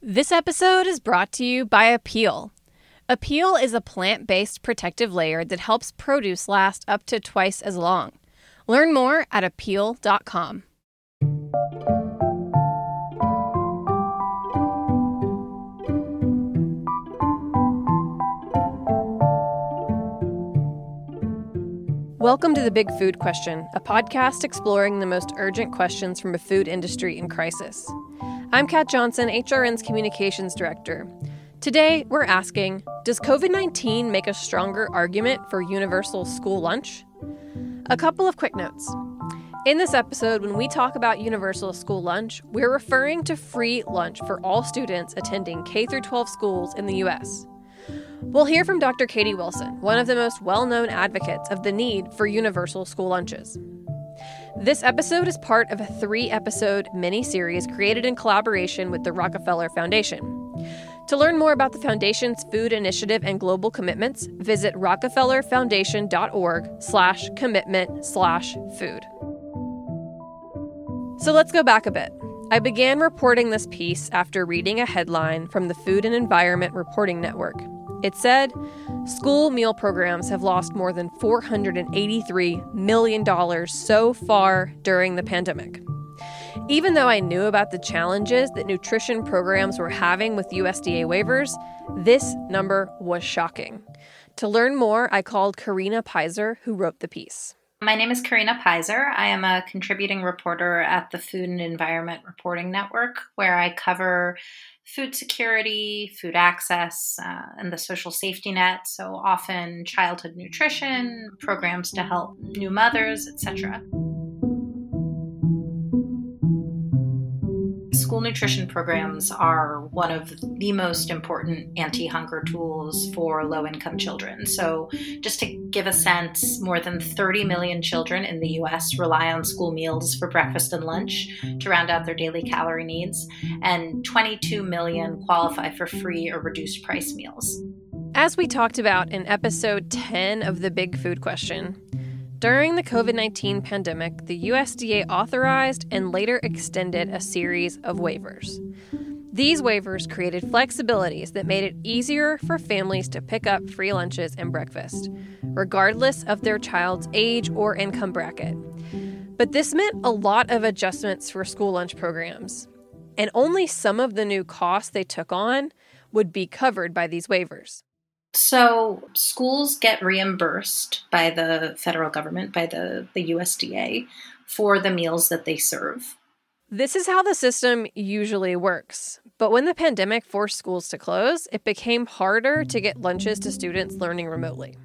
This episode is brought to you by Apeel. Apeel is a plant-based protective layer that helps produce last up to twice as long. Learn more at apeel.com. Welcome to The Big Food Question, a podcast exploring the most urgent questions from a food industry in crisis. I'm Kat Johnson, HRN's Communications Director. Today, we're asking, does COVID-19 make a stronger argument for universal school lunch? A couple of quick notes. In this episode, when we talk about universal school lunch, we're referring to free lunch for all students attending K-12 schools in the U.S. We'll hear from Dr. Katie Wilson, one of the most well-known advocates of the need for universal school lunches. This episode is part of a 3-episode mini-series created in collaboration with the Rockefeller Foundation. To learn more about the Foundation's food initiative and global commitments, visit rockefellerfoundation.org/commitment/food. So let's go back a bit. I began reporting this piece after reading a headline from the Food and Environment Reporting Network. It said, school meal programs have lost more than $483 million so far during the pandemic. Even though I knew about the challenges that nutrition programs were having with USDA waivers, this number was shocking. To learn more, I called Karina Pizer, who wrote the piece. My name is Karina Pizer. I am a contributing reporter at the Food and Environment Reporting Network, where I cover food security, food access, and the social safety net, so often childhood nutrition, programs to help new mothers, etc. School nutrition programs are one of the most important anti-hunger tools for low-income children. So just to give a sense, more than 30 million children in the U.S. rely on school meals for breakfast and lunch to round out their daily calorie needs, and 22 million qualify for free or reduced price meals. As we talked about in episode 10 of The Big Food Question, during the COVID-19 pandemic, the USDA authorized and later extended a series of waivers. These waivers created flexibilities that made it easier for families to pick up free lunches and breakfast, regardless of their child's age or income bracket. But this meant a lot of adjustments for school lunch programs, and only some of the new costs they took on would be covered by these waivers. So schools get reimbursed by the federal government, by the USDA, for the meals that they serve. This is how the system usually works. But when the pandemic forced schools to close, it became harder to get lunches to students learning remotely.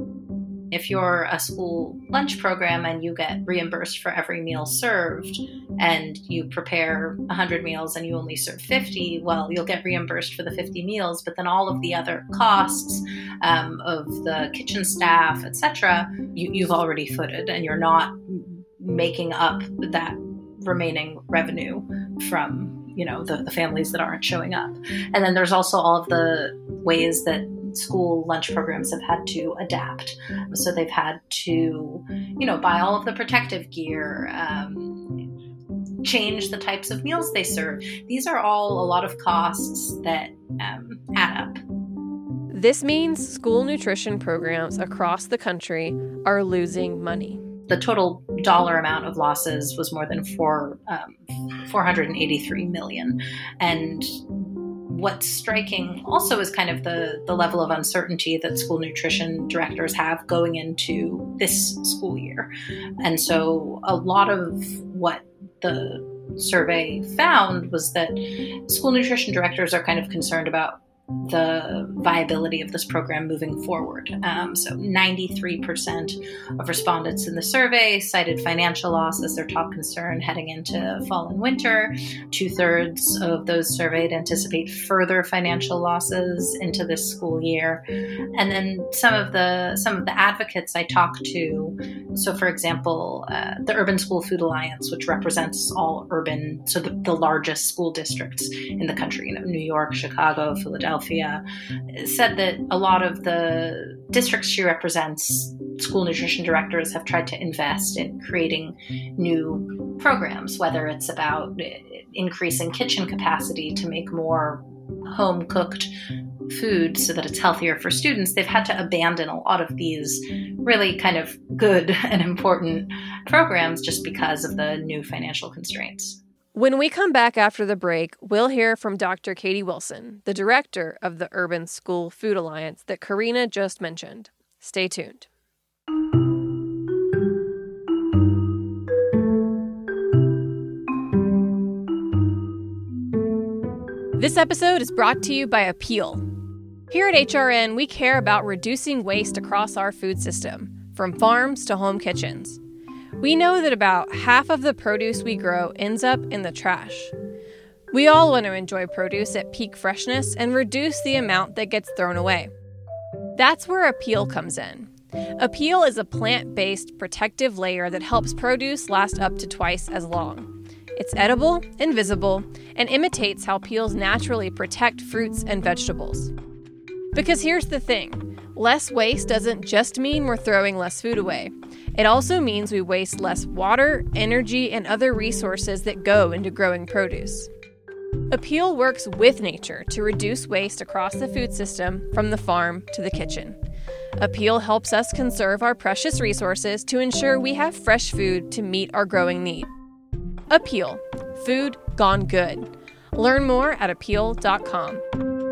If you're a school lunch program and you get reimbursed for every meal served and you prepare 100 meals and you only serve 50, well, you'll get reimbursed for the 50 meals, but then all of the other costs of the kitchen staff, etc., you've already footed, and you're not making up that remaining revenue from the families that aren't showing up. And then there's also all of the ways that school lunch programs have had to adapt. So they've had to, buy all of the protective gear, change the types of meals they serve. These are all a lot of costs that add up. This means school nutrition programs across the country are losing money. The total dollar amount of losses was more than $483 million. And what's striking also is kind of the level of uncertainty that school nutrition directors have going into this school year. And so a lot of what the survey found was that school nutrition directors are kind of concerned about the viability of this program moving forward. So 93% of respondents in the survey cited financial loss as their top concern heading into fall and winter. 2/3 of those surveyed anticipate further financial losses into this school year. And then some of the advocates I talked to, so for example, the Urban School Food Alliance, which represents all urban, so the largest school districts in the country, New York, Chicago, Philadelphia, said that a lot of the districts she represents school nutrition directors have tried to invest in creating new programs, whether it's about increasing kitchen capacity to make more home-cooked food so that it's healthier for students. They've had to abandon a lot of these really kind of good and important programs just because of the new financial constraints. When we come back after the break, we'll hear from Dr. Katie Wilson, the director of the Urban School Food Alliance that Karina just mentioned. Stay tuned. This episode is brought to you by Appeal. Here at HRN, we care about reducing waste across our food system, from farms to home kitchens. We know that about half of the produce we grow ends up in the trash. We all want to enjoy produce at peak freshness and reduce the amount that gets thrown away. That's where Appeal comes in. Appeal is a plant-based protective layer that helps produce last up to twice as long. It's edible, invisible, and imitates how peels naturally protect fruits and vegetables. Because here's the thing, less waste doesn't just mean we're throwing less food away. It also means we waste less water, energy, and other resources that go into growing produce. Appeal works with nature to reduce waste across the food system from the farm to the kitchen. Appeal helps us conserve our precious resources to ensure we have fresh food to meet our growing need. Appeal. Food gone good. Learn more at appeal.com.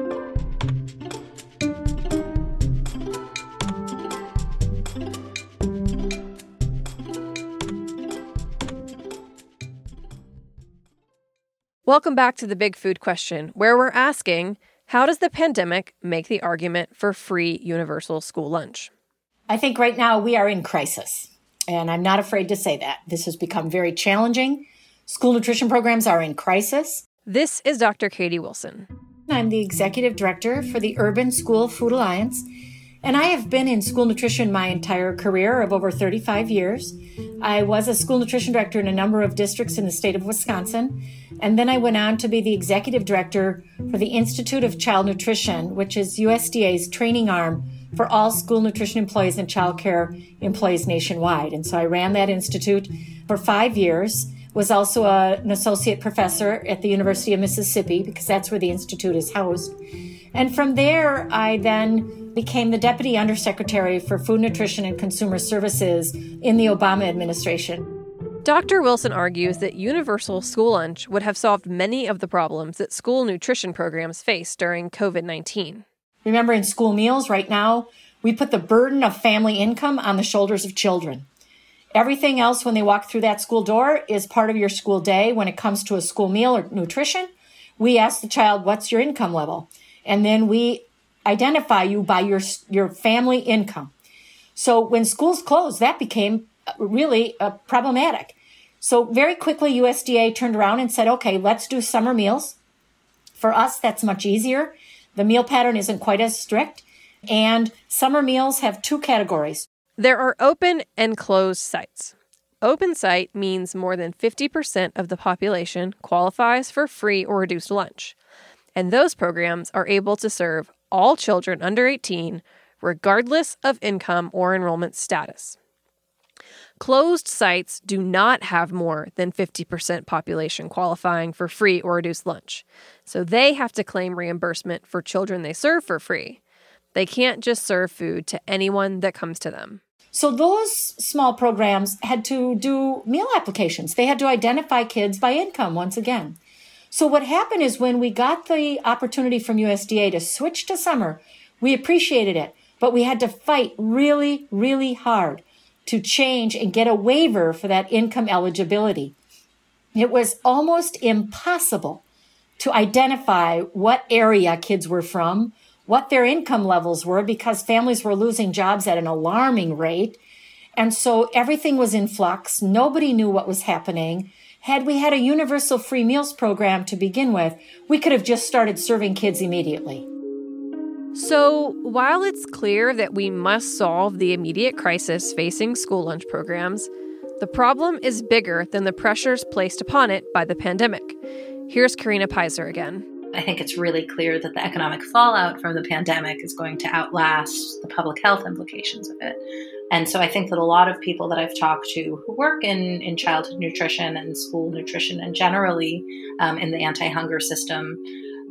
Welcome back to The Big Food Question, where we're asking, how does the pandemic make the argument for free universal school lunch? I think right now we are in crisis, and I'm not afraid to say that. This has become very challenging. School nutrition programs are in crisis. This is Dr. Katie Wilson. I'm the executive director for the Urban School Food Alliance, and I have been in school nutrition my entire career of over 35 years. I was a school nutrition director in a number of districts in the state of Wisconsin, and then I went on to be the executive director for the Institute of Child Nutrition, which is USDA's training arm for all school nutrition employees and child care employees nationwide. And so I ran that institute for 5 years, was also an associate professor at the University of Mississippi, because that's where the institute is housed. And from there, I then became the Deputy Undersecretary for Food, Nutrition, and Consumer Services in the Obama administration. Dr. Wilson argues that universal school lunch would have solved many of the problems that school nutrition programs face during COVID-19. Remember, in school meals right now, we put the burden of family income on the shoulders of children. Everything else when they walk through that school door is part of your school day. When it comes to a school meal or nutrition, we ask the child, what's your income level? And then we identify you by your family income. So when schools closed, that became really problematic. So very quickly, USDA turned around and said, okay, let's do summer meals. For us, that's much easier. The meal pattern isn't quite as strict. And summer meals have two categories. There are open and closed sites. Open site means more than 50% of the population qualifies for free or reduced lunch. And those programs are able to serve all children under 18, regardless of income or enrollment status. Closed sites do not have more than 50% population qualifying for free or reduced lunch, so they have to claim reimbursement for children they serve for free. They can't just serve food to anyone that comes to them. So those small programs had to do meal applications. They had to identify kids by income once again. So what happened is when we got the opportunity from USDA to switch to summer, we appreciated it, but we had to fight really, really hard to change and get a waiver for that income eligibility. It was almost impossible to identify what area kids were from, what their income levels were, because families were losing jobs at an alarming rate. And so everything was in flux. Nobody knew what was happening. Had we had a universal free meals program to begin with, we could have just started serving kids immediately. So, while it's clear that we must solve the immediate crisis facing school lunch programs, the problem is bigger than the pressures placed upon it by the pandemic. Here's Karina Pizer again. I think it's really clear that the economic fallout from the pandemic is going to outlast the public health implications of it. And so I think that a lot of people that I've talked to who work in childhood nutrition and school nutrition and generally in the anti-hunger system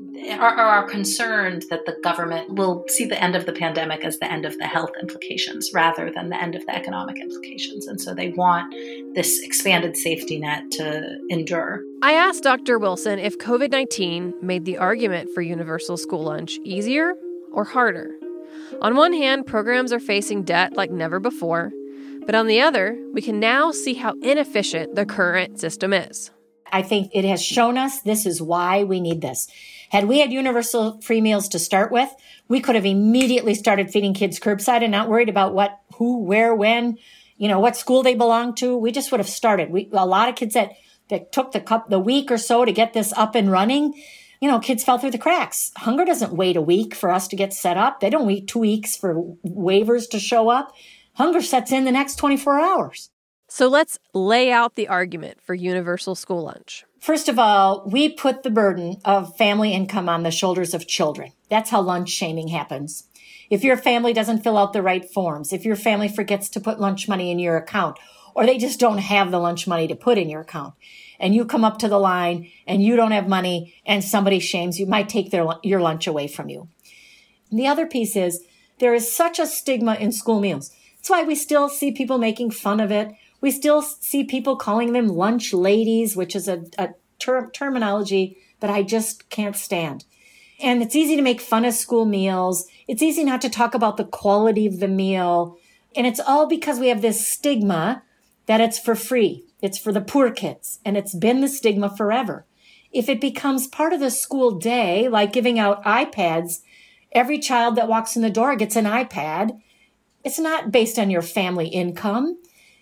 are concerned that the government will see the end of the pandemic as the end of the health implications rather than the end of the economic implications. And so they want this expanded safety net to endure. I asked Dr. Wilson if COVID-19 made the argument for universal school lunch easier or harder. On one hand, programs are facing debt like never before, but on the other, we can now see how inefficient the current system is. I think it has shown us this is why we need this. Had we had universal free meals to start with, we could have immediately started feeding kids curbside and not worried about what, who, where, when, what school they belong to. We just would have started. A lot of kids that took the week or so to get this up and running, kids fell through the cracks. Hunger doesn't wait a week for us to get set up. They don't wait 2 weeks for waivers to show up. Hunger sets in the next 24 hours. So let's lay out the argument for universal school lunch. First of all, we put the burden of family income on the shoulders of children. That's how lunch shaming happens. If your family doesn't fill out the right forms, if your family forgets to put lunch money in your account, or they just don't have the lunch money to put in your account, and you come up to the line and you don't have money and somebody shames you, might take your lunch away from you. And the other piece is there is such a stigma in school meals. That's why we still see people making fun of it. We still see people calling them lunch ladies, which is a terminology that I just can't stand. And it's easy to make fun of school meals. It's easy not to talk about the quality of the meal. And it's all because we have this stigma that it's for free. It's for the poor kids. And it's been the stigma forever. If it becomes part of the school day, like giving out iPads, every child that walks in the door gets an iPad. It's not based on your family income.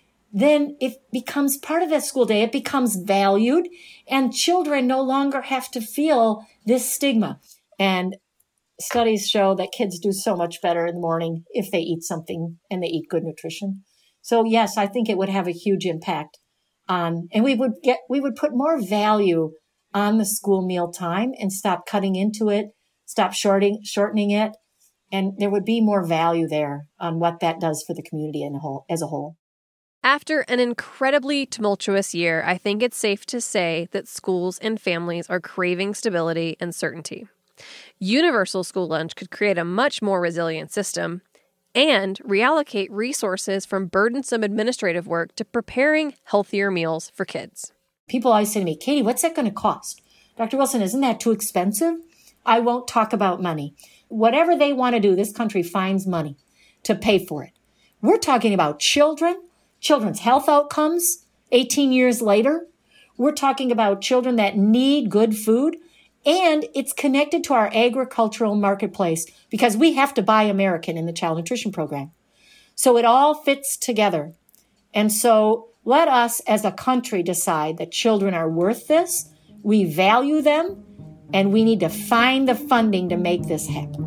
Then it becomes part of that school day. It becomes valued, and children no longer have to feel this stigma. And studies show that kids do so much better in the morning if they eat something and they eat good nutrition. So yes, I think it would have a huge impact on, and we would put more value on the school meal time and stop cutting into it, stop shortening it, and there would be more value there on what that does for the community as a whole. After an incredibly tumultuous year, I think it's safe to say that schools and families are craving stability and certainty. Universal school lunch could create a much more resilient system and reallocate resources from burdensome administrative work to preparing healthier meals for kids. People always say to me, Katie, what's that going to cost? Dr. Wilson, isn't that too expensive? I won't talk about money. Whatever they want to do, this country finds money to pay for it. We're talking about children's health outcomes 18 years later. We're talking about children that need good food, and it's connected to our agricultural marketplace because we have to buy American in the child nutrition program. So it all fits together. And so let us as a country decide that children are worth this, we value them, and we need to find the funding to make this happen.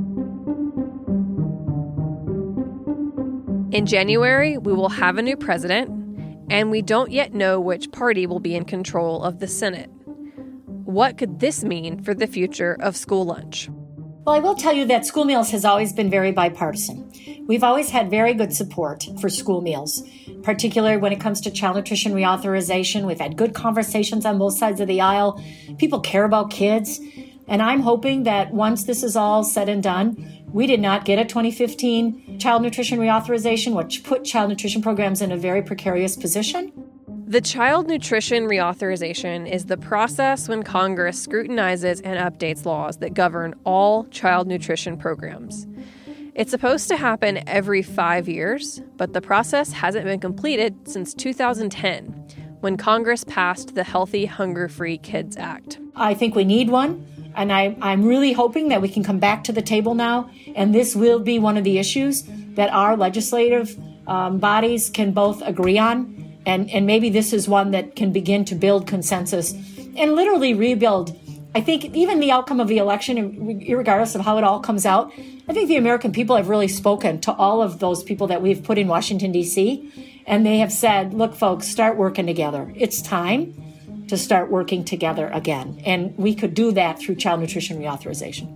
In January, we will have a new president, and we don't yet know which party will be in control of the Senate. What could this mean for the future of school lunch? Well, I will tell you that school meals has always been very bipartisan. We've always had very good support for school meals, particularly when it comes to child nutrition reauthorization. We've had good conversations on both sides of the aisle. People care about kids. And I'm hoping that once this is all said and done, we did not get a 2015 child nutrition reauthorization, which put child nutrition programs in a very precarious position. The Child Nutrition Reauthorization is the process when Congress scrutinizes and updates laws that govern all child nutrition programs. It's supposed to happen every 5 years, but the process hasn't been completed since 2010, when Congress passed the Healthy, Hunger-Free Kids Act. I think we need one, and I'm really hoping that we can come back to the table now, and this will be one of the issues that our legislative bodies can both agree on. And maybe this is one that can begin to build consensus and literally rebuild. I think even the outcome of the election, regardless of how it all comes out, I think the American people have really spoken to all of those people that we've put in Washington, D.C., and they have said, look, folks, start working together. It's time. to start working together again. And we could do that through child nutrition reauthorization.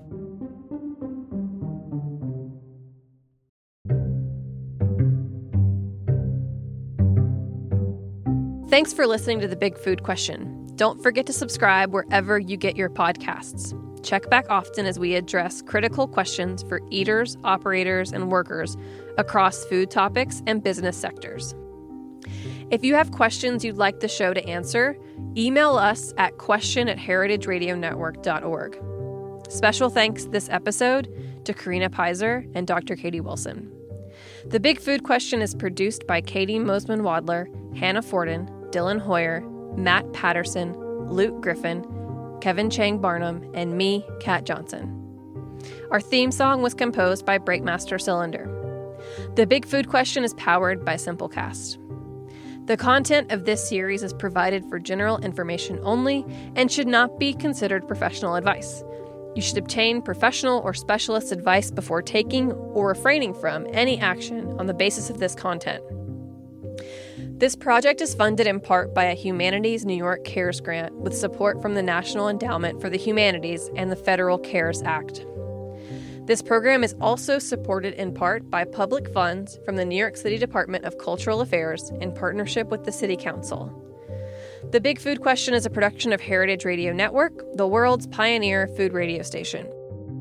Thanks for listening to The Big Food Question. Don't forget to subscribe wherever you get your podcasts. Check back often as we address critical questions for eaters, operators, and workers across food topics and business sectors. If you have questions you'd like the show to answer, email us at question@heritageradionetwork.org. Special thanks this episode to Karina Pizer and Dr. Katie Wilson. The Big Food Question is produced by Katie Mosman-Wadler, Hannah Forden, Dylan Hoyer, Matt Patterson, Luke Griffin, Kevin Chang Barnum, and me, Kat Johnson. Our theme song was composed by Breakmaster Cylinder. The Big Food Question is powered by Simplecast. The content of this series is provided for general information only and should not be considered professional advice. You should obtain professional or specialist advice before taking or refraining from any action on the basis of this content. This project is funded in part by a Humanities New York Cares grant with support from the National Endowment for the Humanities and the Federal CARES Act. This program is also supported in part by public funds from the New York City Department of Cultural Affairs in partnership with the City Council. The Big Food Question is a production of Heritage Radio Network, the world's pioneer food radio station.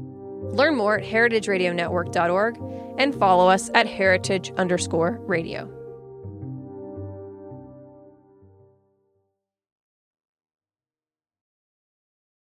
Learn more at heritageradionetwork.org and follow us at heritage_radio.